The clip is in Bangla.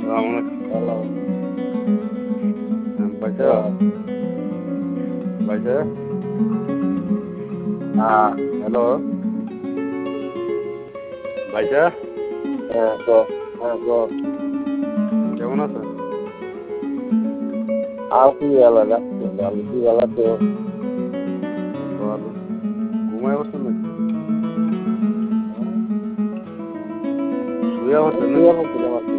আমার হ্যালো। পয়সা পয়সা হ্যাঁ, হ্যালো ভাইসা হ্যাঁ, হ্যাঁ, কেমন আছেন? আছি ভালো যাচ্ছে, ভালো কি ভালো তো। ভালো। ঘুমায় বসছেন নাকি? শুয়ে বসছেন শুয়ে নাকি? বলছিলাম আর কি।